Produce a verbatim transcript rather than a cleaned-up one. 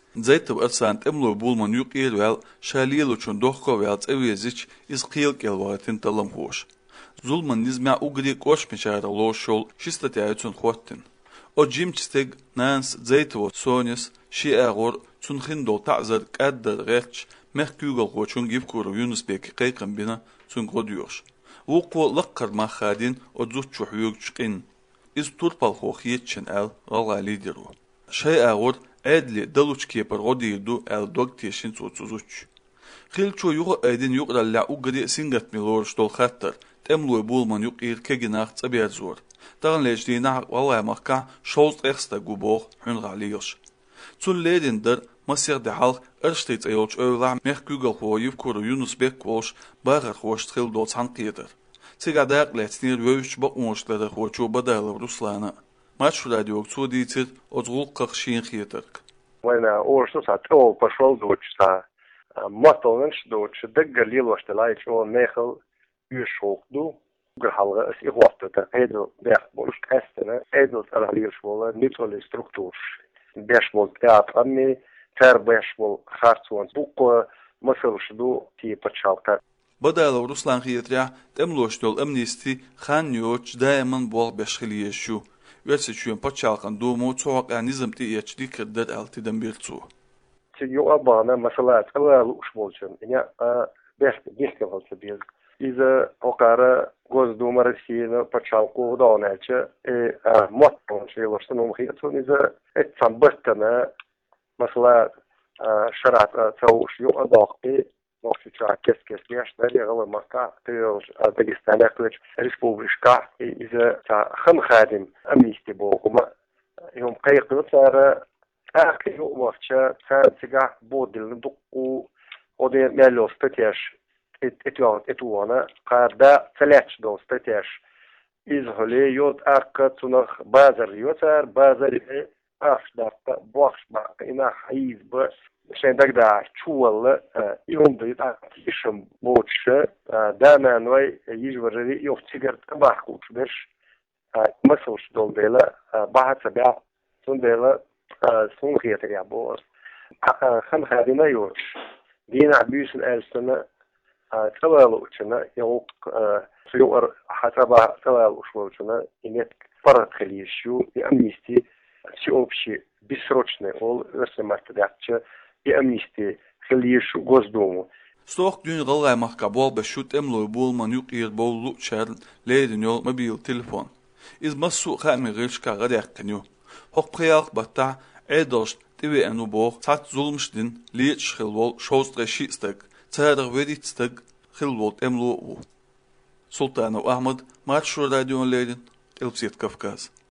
زيت بأرسان تملو بولمان يقير ويل شاليلو چون دوخكو ويل تأويزيش إز قيل كيل وغتين تلم خوش ظلمان نزمع أغري قوش مشاهر الله شول شستة عيتون خوتين او جيم تستيق نانس زيتو سونيس شي اغور تنخين دول تعزر قدر غيرش مخ كيوغل خوشون جيب كورو يونس بيكي قيقن بنا تنقو ديوش وقو لقر ما خادين او زوت شوحيوغ چقين إز توربال خوخيتشن ال غالغا ليدرو شي اغور عدلي دلوش كيبر غودي يدو ال دوغ تيشين سوتسوزوش خيل چو يوغو ايدين يوغرا لا اغري سنگت ميلورش دول خطر تملو بولمان يوغير كيجناخ تبير زور دغن لجدينا والله مكا شولت اخستا غوبوغ هن غاليوش تون ليدين در مسير دي حلق ارشتيت ايولش اولا مخ كوغل هو يفكورو يونس بيك ووش باغر خوش تخيل دوت هنقيدر تيغا داق لاتنير ويوش بقوش لدر خوشو بدايل روسلانا ماتش راديوك تو ديتر اتغول قخشين خيترك وانا اورسو سات او пошел دوتشتا ماتولنش دوتش دغ ليلوش تلايش او ميخل يشوقدو gehalge is ihwafte te edel berg bolus kestene edel teraliers wolle nitole structuur bergbol teatr mi ter bergbol hartson buk مسلشدو تي بتشالتا بدل روسلان خيتريا تملوشتول امنيستي خان يوش دائما بول بشخليشو ويرسيشون بتشالقن دومو توق نظام تي اتش دي كدر التي دمبيرتو تي يو ابانا مثلا اول اشبولشن يا بيحكي بيحكي هالسبيل إذا وقارا Госдума России на почалку удалняче и мотон ши лошну мхитун إذا اتسبتنا مثلا شرعت توش يو أداقي وقت شاء كس كس ياش داري غلا مكة تيوش داغستان يكلش ريسبوبليكا إذا خم خادم أمنيستي بوكما يوم قيق صار آخر يوم وقت صار سجع بودل ندقو ودي مالو ستيش اتوان اتوانا قاردا ثلاث دون ستيش إزهلي يود أركا تنخ بازر يوتر بازر أفش دارتا بوخش باقي إنا حيز بس شين داك دا شوال يوم ديت أكتشم بوتش دانا نوي يجوري يوف تيجر تباحكوش بش مسوش دول ديلا بعد سبع سون ديلا سون خياتر يا بوس خم خادنا يوش دينا بيسن ألسنا توالو چنا يوق سيور حسب توالو شو چنا إنك فرق خليشيو يأمنيستي всеобщий бессрочный ол ресемартдакчы يأمنيستي خليشيو Госдуму Стох дюн галгай махкабол бешут эмлой болман юқир болу чарн лейден йол мобил телефон из массу хами гылшка гадяқканю хоқ қияқ бата эдош тиве эну бог цат зулмштин лич хилвол шостре шистек цадр ведитстек хилвол эмло Султанов Ахмад, Матшур радион Лейден, Элпсет Кавказ.